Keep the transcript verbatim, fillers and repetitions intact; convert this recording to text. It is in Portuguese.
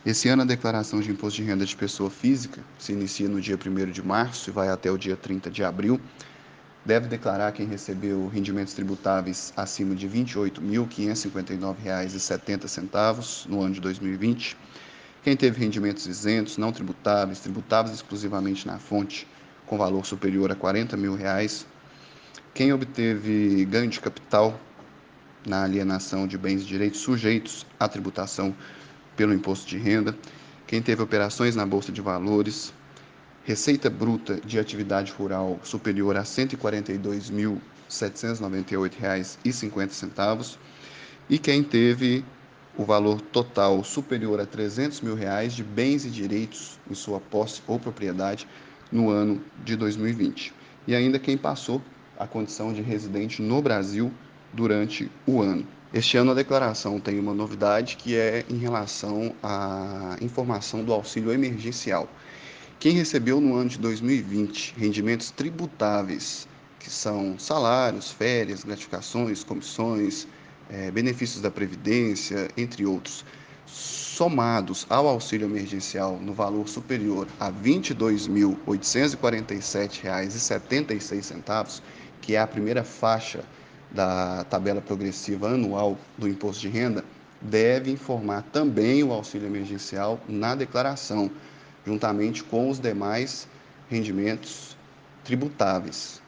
Esse ano, a declaração de imposto de renda de pessoa física se inicia no dia primeiro de março e vai até o dia trinta de abril. Deve declarar quem recebeu rendimentos tributáveis acima de vinte e oito mil, quinhentos e cinquenta e nove reais e setenta centavos no ano de dois mil e vinte. Quem teve rendimentos isentos, não tributáveis, tributáveis exclusivamente na fonte, com valor superior a quarenta mil reais. Quem obteve ganho de capital na alienação de bens e direitos sujeitos à tributação pelo imposto de renda. Quem teve operações na Bolsa de Valores, receita bruta de atividade rural superior a cento e quarenta e dois mil, setecentos e noventa e oito reais e cinquenta centavos, e quem teve o valor total superior a trezentos mil reais de bens e direitos em sua posse ou propriedade no ano de dois mil e vinte. E ainda quem passou a condição de residente no Brasil durante o ano. Este ano a declaração tem uma novidade que é em relação à informação do auxílio emergencial. Quem recebeu no ano de dois mil e vinte rendimentos tributáveis, que são salários, férias, gratificações, comissões, eh, benefícios da Previdência, entre outros, somados ao auxílio emergencial no valor superior a vinte e dois mil, oitocentos e quarenta e sete reais e setenta e seis centavos, que é a primeira faixa da tabela progressiva anual do imposto de renda, deve informar também o auxílio emergencial na declaração, juntamente com os demais rendimentos tributáveis.